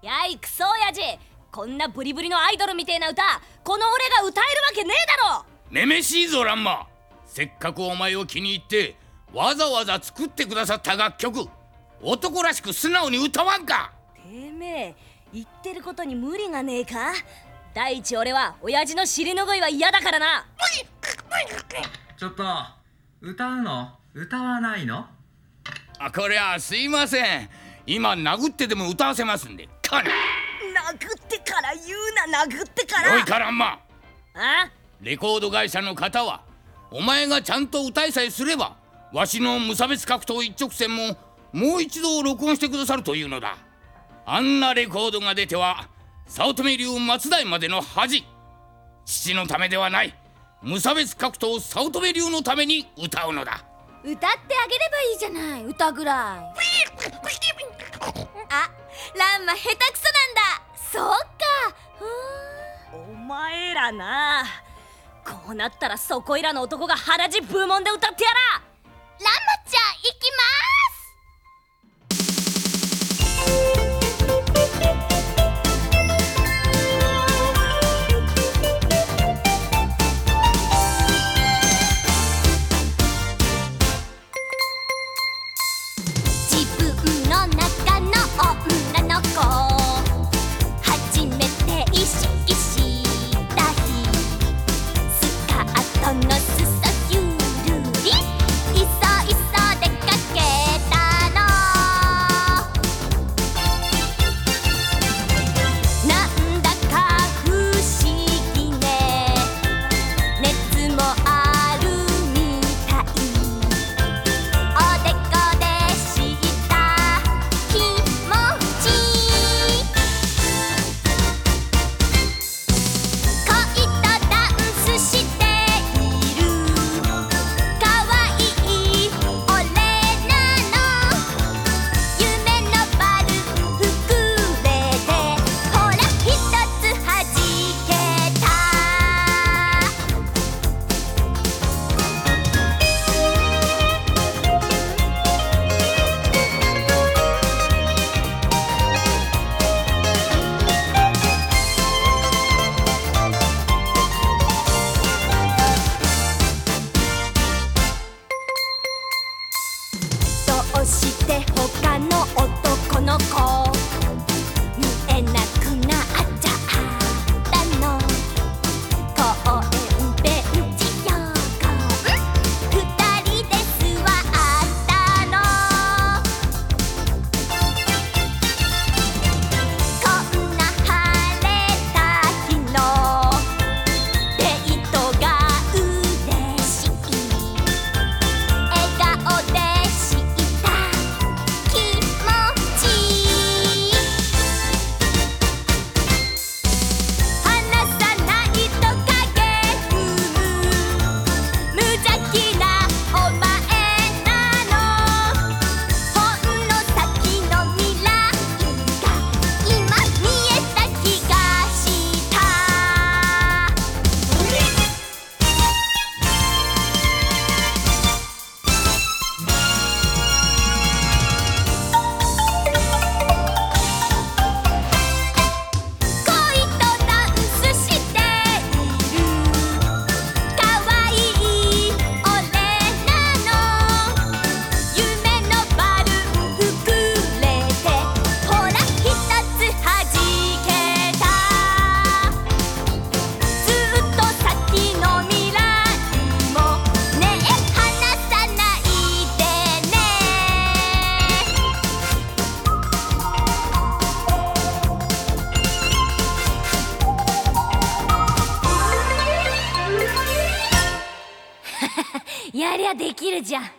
やいクソ親父、こんなブリブリのアイドルみてえな歌、この俺が歌えるわけねえだろ。 めめしいぞランマ。せっかくお前を気に入ってわざわざ作ってくださった楽曲、男らしく素直に歌わんか。 てめえ言ってることに無理がねえか。第一俺は親父の尻拭いは嫌だからな。 ちょっと歌うの？歌わないの？ こりゃすいません。今殴ってでも歌わせますんで。かな。 殴ってから言うな、殴ってから。 おいカランマ。 あ？ レコード会社の方はお前がちゃんと歌いさえすればわしの無差別格闘一直線ももう一度録音してくださるというのだ。あんなレコードが出ては早乙女流松代までの恥。父のためではない、無差別格闘早乙女流のために歌うのだ。 歌ってあげればいいじゃない、歌ぐらい。あ、ランマ下手くそなんだ。そうか。お前らな、こうなったらそこいらの男が腹地部門で歌ってやら。ランマちゃん行きます。自分の中の女の子、初めて意識した日、スカートの裾ゆるり、いそいそ出かけたの。なんだか不思議ね、熱もあるみたい。おでこでした気持ち、恋とダンスしているかわいい俺なの。夢のバルーン膨れて、ほら一つはじけた。どうして他の男の子見えなくなっちゃったの。公園ベンチ横二人で座ったの。こんな晴れた日のデートが嬉しい。笑顔でした気持ち、離さないと影踏む無邪気なお前なの。ほんの先の未来が今見えた気がした。恋とダンスしているかわいい俺なの。夢のバルーン膨れて、ほら一つはじけた。ずっと先の未来もねえ離さないでね。やりゃできるじゃん。